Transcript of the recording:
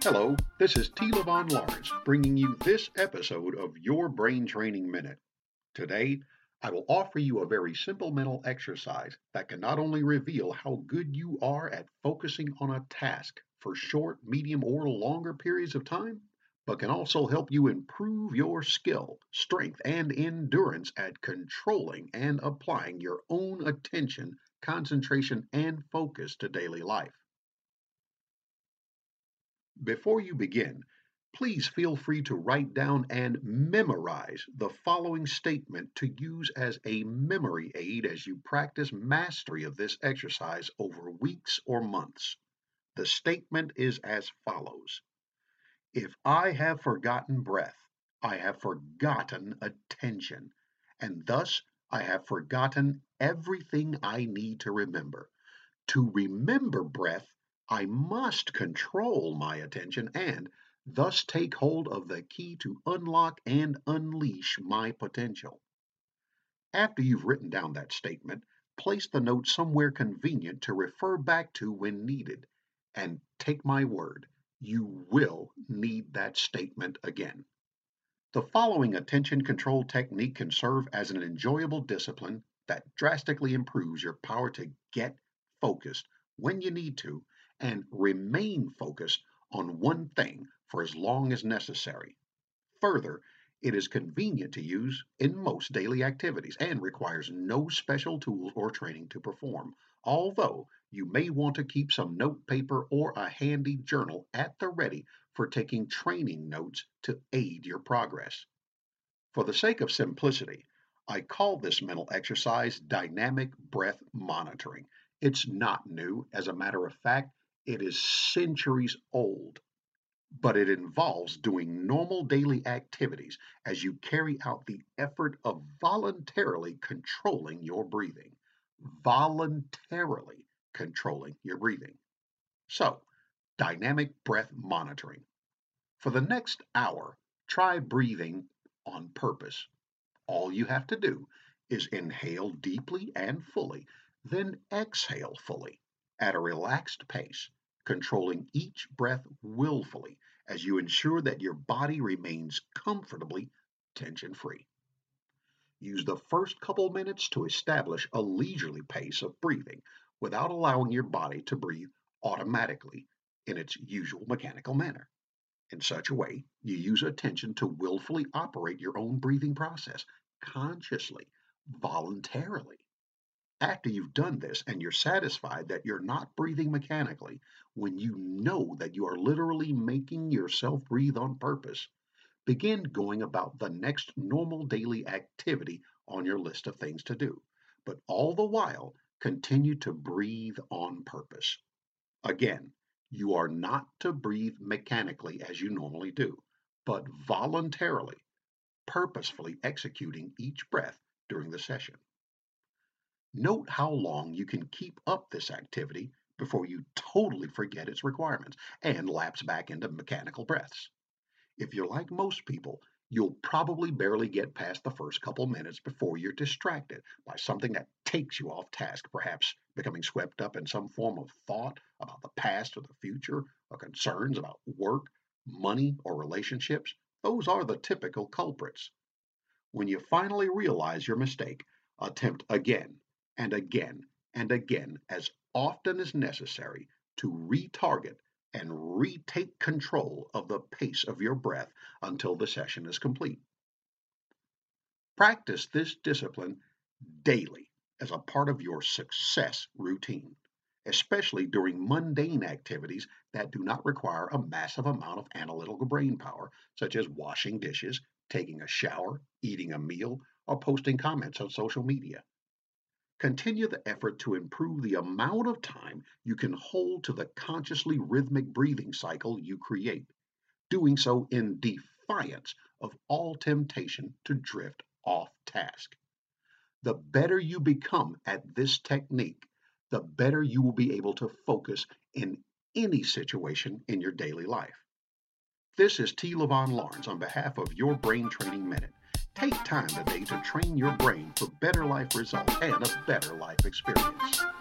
Hello, this is T. Levon Lawrence bringing you this episode of Your Brain Training Minute. Today, I will offer you a very simple mental exercise that can not only reveal how good you are at focusing on a task for short, medium, or longer periods of time, but can also help you improve your skill, strength, and endurance at controlling and applying your own attention, concentration, and focus to daily life. Before you begin, please feel free to write down and memorize the following statement to use as a memory aid as you practice mastery of this exercise over weeks or months. The statement is as follows: If I have forgotten breath, I have forgotten attention, and thus I have forgotten everything I need to remember. To remember breath, I must control my attention and thus take hold of the key to unlock and unleash my potential. After you've written down that statement, place the note somewhere convenient to refer back to when needed. And take my word, you will need that statement again. The following attention control technique can serve as an enjoyable discipline that drastically improves your power to get focused when you need to and remain focused on one thing for as long as necessary. Further, it is convenient to use in most daily activities and requires no special tools or training to perform, although you may want to keep some note paper or a handy journal at the ready for taking training notes to aid your progress. For the sake of simplicity, I call this mental exercise dynamic breath monitoring. It's not new. As a matter of fact, it is centuries old, but it involves doing normal daily activities as you carry out the effort of voluntarily controlling your breathing. Voluntarily controlling your breathing. So, dynamic breath monitoring. For the next hour, try breathing on purpose. All you have to do is inhale deeply and fully, then exhale fully at a relaxed pace, controlling each breath willfully as you ensure that your body remains comfortably tension-free. Use the first couple minutes to establish a leisurely pace of breathing without allowing your body to breathe automatically in its usual mechanical manner. In such a way, you use attention to willfully operate your own breathing process consciously, voluntarily. After you've done this and you're satisfied that you're not breathing mechanically, when you know that you are literally making yourself breathe on purpose, begin going about the next normal daily activity on your list of things to do. But all the while, continue to breathe on purpose. Again, you are not to breathe mechanically as you normally do, but voluntarily, purposefully executing each breath during the session. Note how long you can keep up this activity before you totally forget its requirements and lapse back into mechanical breaths. If you're like most people, you'll probably barely get past the first couple minutes before you're distracted by something that takes you off task, perhaps becoming swept up in some form of thought about the past or the future, or concerns about work, money, or relationships. Those are the typical culprits. When you finally realize your mistake, attempt again and again and again as often as necessary to retarget and retake control of the pace of your breath until the session is complete. Practice this discipline daily as a part of your success routine, especially during mundane activities that do not require a massive amount of analytical brain power, such as washing dishes, taking a shower, eating a meal, or posting comments on social media. Continue the effort to improve the amount of time you can hold to the consciously rhythmic breathing cycle you create, doing so in defiance of all temptation to drift off task. The better you become at this technique, the better you will be able to focus in any situation in your daily life. This is T. Levon Lawrence on behalf of Your Brain Training Minute. Take time today to train your brain for better life results and a better life experience.